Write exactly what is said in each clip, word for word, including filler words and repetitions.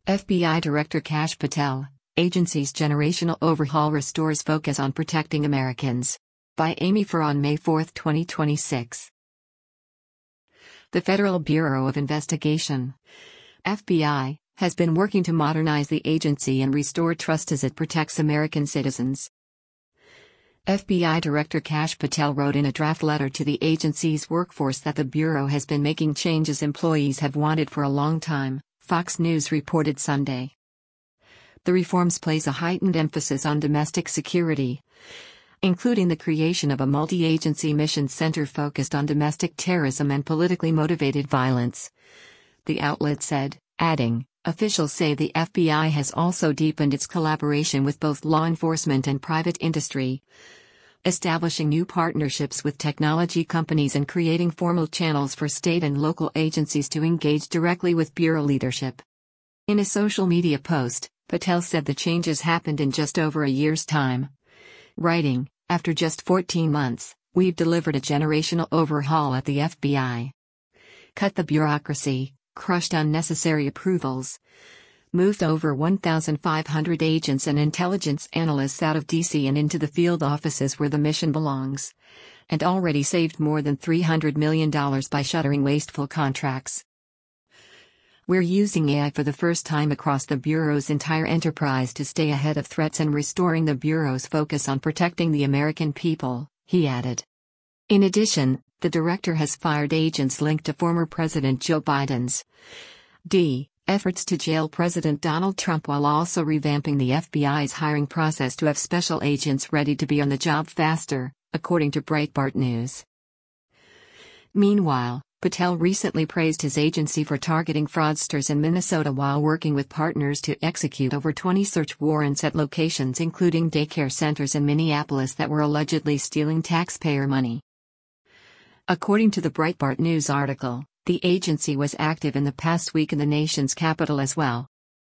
F B I Director Kash Patel, agency's generational overhaul restores focus on protecting Americans. By Amy Farr on May fourth, twenty twenty-six. The Federal Bureau of Investigation, F B I, has been working to modernize the agency and restore trust as it protects American citizens. F B I Director Kash Patel wrote in a draft letter to the agency's workforce that the Bureau has been making changes employees have wanted for a long time, Fox News reported Sunday. The reforms place a heightened emphasis on domestic security, including the creation of a multi-agency mission center focused on domestic terrorism and politically motivated violence, the outlet said, adding, officials say the F B I has also deepened its collaboration with both law enforcement and private industry, establishing new partnerships with technology companies and creating formal channels for state and local agencies to engage directly with Bureau leadership. In a social media post, Patel said the changes happened in just over a year's time, writing, after just fourteen months, we've delivered a generational overhaul at the F B I. Cut the bureaucracy, crushed unnecessary approvals, moved over one thousand five hundred agents and intelligence analysts out of D C and into the field offices where the mission belongs, and already saved more than three hundred million dollars by shuttering wasteful contracts. We're using A I for the first time across the Bureau's entire enterprise to stay ahead of threats and restoring the Bureau's focus on protecting the American people, he added. In addition, the director has fired agents linked to former President Joe Biden's D. efforts to jail President Donald Trump while also revamping the F B I's hiring process to have special agents ready to be on the job faster, according to Breitbart News. Meanwhile, Patel recently praised his agency for targeting fraudsters in Minnesota while working with partners to execute over twenty search warrants at locations including daycare centers in Minneapolis that were allegedly stealing taxpayer money. According to the Breitbart News article, the agency was active in the past week in the nation's capital as well.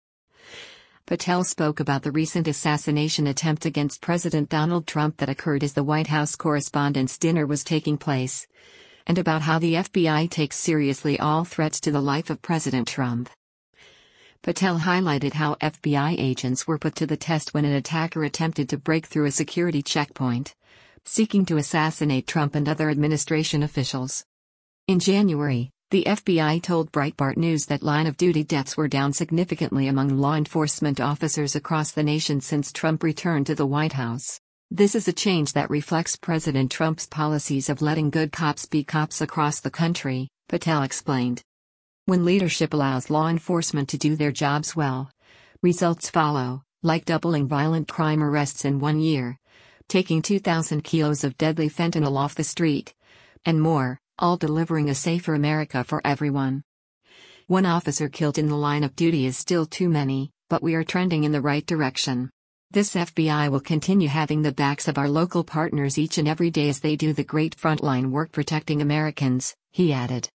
Patel spoke about the recent assassination attempt against President Donald Trump that occurred as the White House Correspondents' Dinner was taking place, and about how the F B I takes seriously all threats to the life of President Trump. Patel highlighted how F B I agents were put to the test when an attacker attempted to break through a security checkpoint, seeking to assassinate Trump and other administration officials. In January, the F B I told Breitbart News that line-of-duty deaths were down significantly among law enforcement officers across the nation since Trump returned to the White House. This is a change that reflects President Trump's policies of letting good cops be cops across the country, Patel explained. When leadership allows law enforcement to do their jobs well, results follow, like doubling violent crime arrests in one year, taking two thousand kilos of deadly fentanyl off the street, and more, all delivering a safer America for everyone. One officer killed in the line of duty is still too many, but we are trending in the right direction. This F B I will continue having the backs of our local partners each and every day as they do the great frontline work protecting Americans, he added.